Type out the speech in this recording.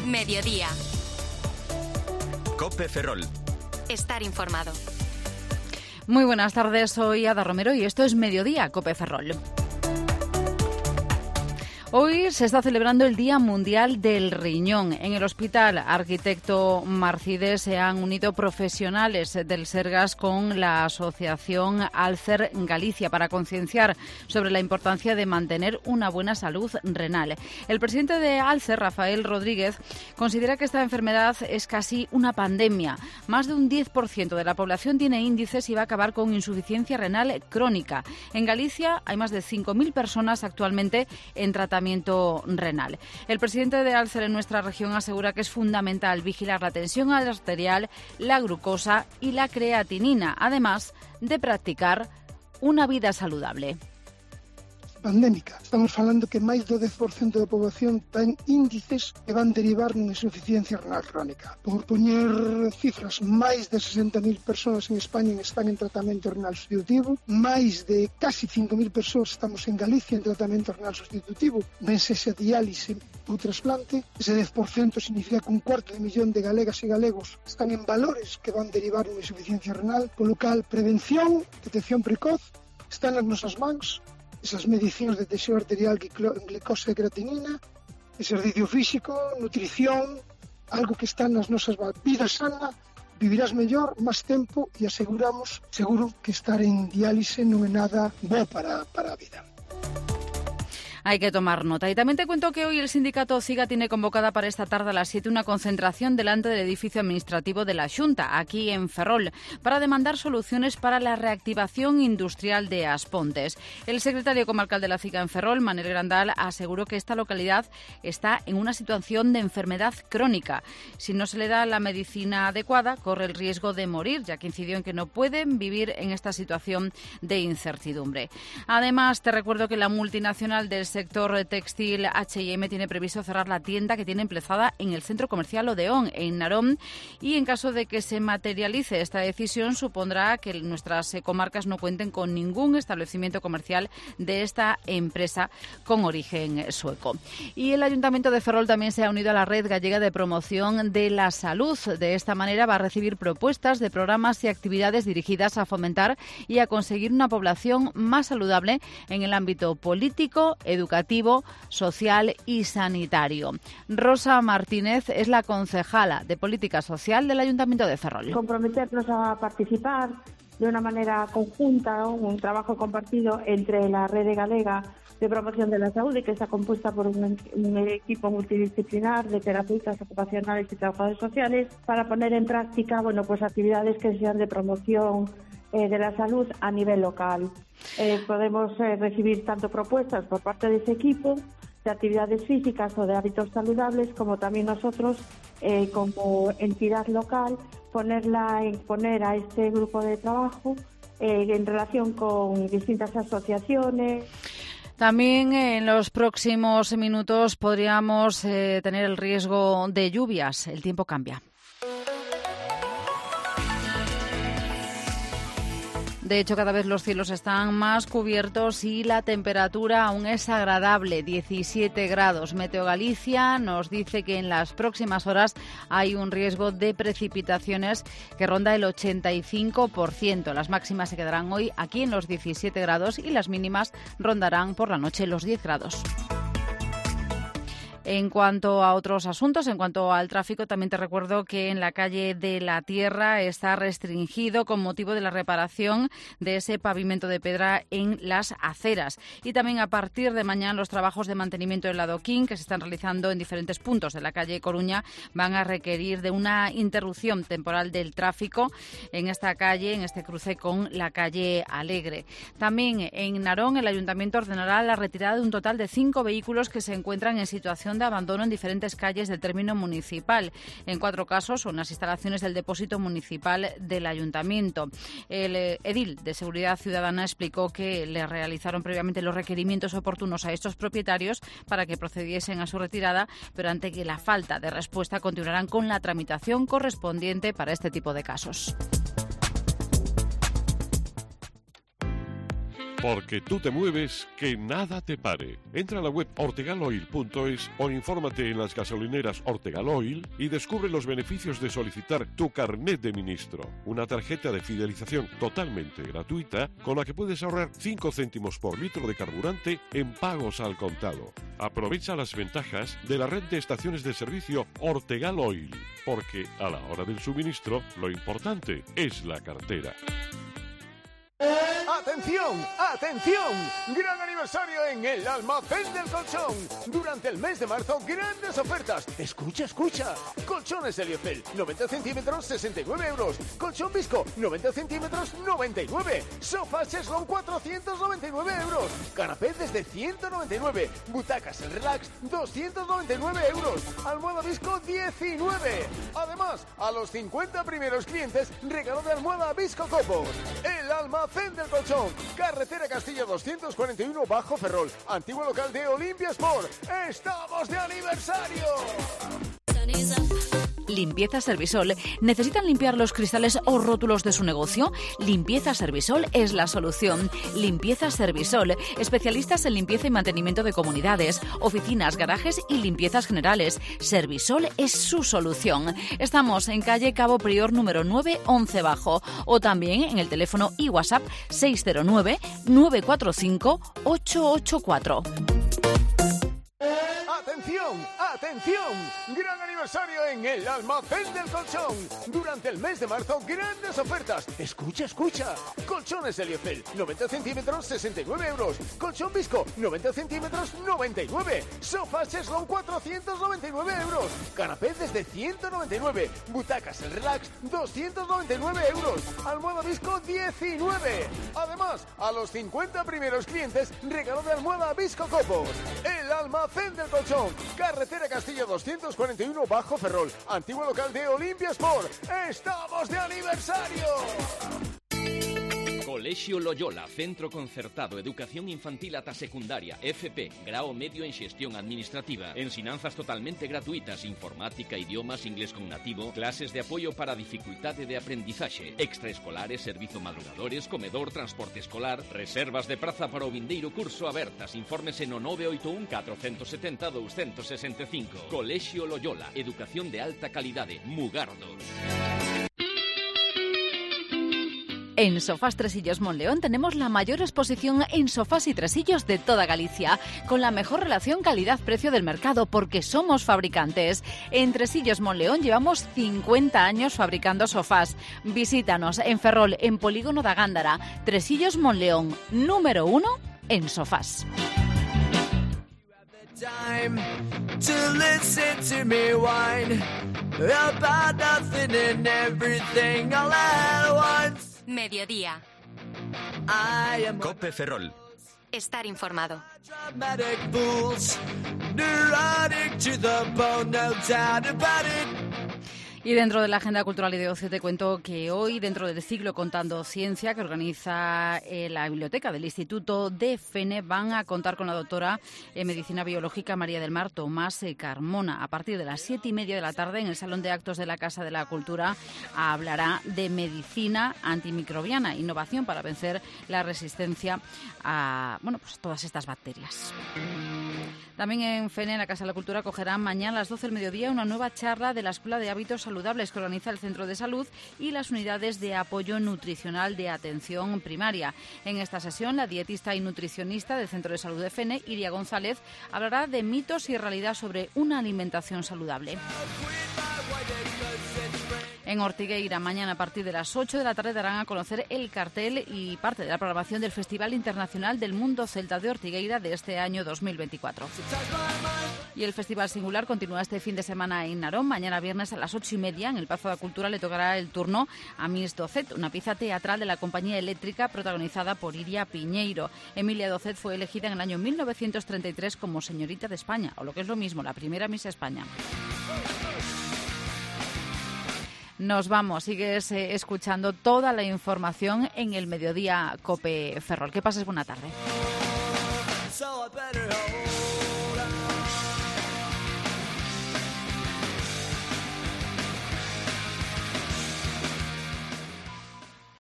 Mediodía. COPE Ferrol. Estar informado. Muy buenas tardes, soy Ada Romero y esto es Mediodía, COPE Ferrol. Hoy se está celebrando el Día Mundial del Riñón. En el Hospital Arquitecto Marcides se han unido profesionales del Sergas con la Asociación Alcer Galicia para concienciar sobre la importancia de mantener una buena salud renal. El presidente de Alcer, Rafael Rodríguez, considera que esta enfermedad es casi una pandemia. Más de un 10% de la población tiene índices y va a acabar con insuficiencia renal crónica. En Galicia hay más de 5.000 personas actualmente en tratamiento renal. El presidente de Alcer en nuestra región asegura que es fundamental vigilar la tensión arterial, la glucosa y la creatinina, además de practicar una vida saludable. Pandémica. Estamos falando que máis do 10% da poboación ten índices que van derivar nunha insuficiencia renal crónica. Por poñer cifras, máis de 60.000 persoas en España están en tratamento renal sustitutivo, máis de casi 5.000 persoas estamos en Galicia en tratamento renal sustitutivo, vense esa diálise ou trasplante. Ese 10% significa que 250.000 de galegas e galegos están en valores que van derivar nunha insuficiencia renal, polo cal prevención, detección precoz, están nas nosas mans. Esas medicións de tensión arterial, glucosa e creatinina, exercicio físico, nutrición, algo que está nas nosas vidas sana, vivirás mellor, máis tempo e aseguramos, seguro que estar en diálise non é nada bo para a vida. Hay que tomar nota. Y también te cuento que hoy el sindicato CIGA tiene convocada para esta tarde a las 7 una concentración delante del edificio administrativo de la Xunta, aquí en Ferrol, para demandar soluciones para la reactivación industrial de Aspontes. El secretario comarcal de la CIGA en Ferrol, Manel Grandal, aseguró que esta localidad está en una situación de enfermedad crónica. Si no se le da la medicina adecuada, corre el riesgo de morir, ya que incidió en que no pueden vivir en esta situación de incertidumbre. Además, te recuerdo que la multinacional del sector textil H&M tiene previsto cerrar la tienda que tiene emplazada en el centro comercial Odeón, en Narón, y en caso de que se materialice esta decisión supondrá que nuestras comarcas no cuenten con ningún establecimiento comercial de esta empresa con origen sueco. Y el Ayuntamiento de Ferrol también se ha unido a la Red Gallega de Promoción de la Salud. De esta manera va a recibir propuestas de programas y actividades dirigidas a fomentar y a conseguir una población más saludable en el ámbito político, educativo, social y sanitario. Rosa Martínez es la concejala de Política Social del Ayuntamiento de Ferrol. Comprometernos a participar de una manera conjunta, un trabajo compartido entre la Red Galega de Promoción de la Salud, que está compuesta por un equipo multidisciplinar de terapeutas ocupacionales y trabajadores sociales, para poner en práctica pues actividades que sean de promoción de la salud a nivel local. Podemos recibir tanto propuestas por parte de ese equipo de actividades físicas o de hábitos saludables, como también nosotros como entidad local poner a este grupo de trabajo en relación con distintas asociaciones. También en los próximos minutos podríamos tener el riesgo de lluvias. El tiempo cambia. De hecho, cada vez los cielos están más cubiertos y la temperatura aún es agradable, 17 grados. Meteo Galicia nos dice que en las próximas horas hay un riesgo de precipitaciones que ronda el 85%. Las máximas se quedarán hoy aquí en los 17 grados y las mínimas rondarán por la noche los 10 grados. En cuanto a otros asuntos, en cuanto al tráfico, también te recuerdo que en la calle de la Tierra está restringido con motivo de la reparación de ese pavimento de piedra en las aceras. Y también a partir de mañana los trabajos de mantenimiento del adoquín que se están realizando en diferentes puntos de la calle Coruña van a requerir de una interrupción temporal del tráfico en esta calle, en este cruce con la calle Alegre. También en Narón el Ayuntamiento ordenará la retirada de un total de 5 vehículos que se encuentran en situación de abandono en diferentes calles del término municipal. En 4 casos son las instalaciones del depósito municipal del Ayuntamiento. El edil de Seguridad Ciudadana explicó que le realizaron previamente los requerimientos oportunos a estos propietarios para que procediesen a su retirada, pero ante que la falta de respuesta continuarán con la tramitación correspondiente para este tipo de casos. Porque tú te mueves, que nada te pare. Entra a la web ortegaloil.es o infórmate en las gasolineras Ortegal Oil y descubre los beneficios de solicitar tu carnet de ministro, una tarjeta de fidelización totalmente gratuita con la que puedes ahorrar 5 céntimos por litro de carburante en pagos al contado. Aprovecha las ventajas de la red de estaciones de servicio Ortegal Oil, porque a la hora del suministro lo importante es la cartera. ¡Atención! ¡Atención! ¡Gran aniversario en el Almacén del Colchón! Durante el mes de marzo, grandes ofertas. Escucha, escucha. Colchones Heliocel, 90 centímetros, 69 euros. Colchón Visco, 90 centímetros, 99. Sofá Cheslon, 499 euros. Canapé desde 199. Butacas el Relax, 299 euros. Almohada Visco, 19. Además, a los 50 primeros clientes, regalo de almohada Visco Copos. El Almacén del Colchón, carretera Castilla 241 Bajo Ferrol, antiguo local de Olimpia Sport. ¡Estamos de aniversario! Limpieza Servisol. ¿Necesitan limpiar los cristales o rótulos de su negocio? Limpieza Servisol es la solución. Limpieza Servisol. Especialistas en limpieza y mantenimiento de comunidades, oficinas, garajes y limpiezas generales. Servisol es su solución. Estamos en calle Cabo Prior número 9, 11 Bajo. O también en el teléfono y WhatsApp 609 945 884. ¡Atención! ¡Atención! ¡Gran aniversario en el Almacén del Colchón! Durante el mes de marzo, grandes ofertas. Escucha, escucha. Colchones Heliocel, 90 centímetros, 69 euros. Colchón Visco, 90 centímetros, 99. Sofá Cheslon, 499 euros. Canapé desde 199. Butacas el Relax, 299 euros. Almohada Visco, 19. Además, a los 50 primeros clientes, regalo de almohada Visco Copos. El Almacén del Colchón, carretera Castilla 241 Bajo Ferrol, antiguo local de Olimpia Sport. ¡Estamos de aniversario! Colegio Loyola, Centro Concertado, Educación Infantil ata Secundaria, FP, Grao Medio en Xestión Administrativa, ensinanzas totalmente gratuitas, informática, idiomas, inglés con nativo, clases de apoio para dificultade de aprendizaxe, extraescolares, servizo madrugadores, comedor, transporte escolar, reservas de praza para o vindeiro curso abertas, infórmese no 981 470 265. Colegio Loyola, Educación de alta calidade, Mugardos. En Sofás Tresillos Monleón tenemos la mayor exposición en sofás y tresillos de toda Galicia, con la mejor relación calidad-precio del mercado, porque somos fabricantes. En Tresillos Monleón llevamos 50 años fabricando sofás. Visítanos en Ferrol, en Polígono da Gándara. Tresillos Monleón, número 1 en sofás. Mediodía. Cope Ferrol. Estar informado. Y dentro de la agenda cultural y de ocio te cuento que hoy, dentro del ciclo Contando Ciencia, que organiza la biblioteca del Instituto de FENE, van a contar con la doctora en Medicina Biológica María del Mar Tomás Carmona. A partir de las 7:30 de la tarde, en el Salón de Actos de la Casa de la Cultura, hablará de medicina antimicrobiana, innovación para vencer la resistencia a todas estas bacterias. También en FENE, en la Casa de la Cultura, acogerán mañana a las 12 del mediodía una nueva charla de la Escuela de Hábitos Saludables que organiza el Centro de Salud y las unidades de apoyo nutricional de atención primaria. En esta sesión, la dietista y nutricionista del Centro de Salud de FENE, Iria González, hablará de mitos y realidad sobre una alimentación saludable. En Ortigueira, mañana a partir de las 8 de la tarde darán a conocer el cartel y parte de la programación del Festival Internacional del Mundo Celta de Ortigueira de este año 2024. Y el Festival Singular continúa este fin de semana en Narón. Mañana viernes a las 8:30 en el Pazo da Cultura le tocará el turno a Miss Docet, una pieza teatral de la compañía eléctrica protagonizada por Iria Piñeiro. Emilia Docet fue elegida en el año 1933 como señorita de España, o lo que es lo mismo, la primera Miss España. Nos vamos, sigues escuchando toda la información en el Mediodía Cope Ferrol. Que pases buena tarde.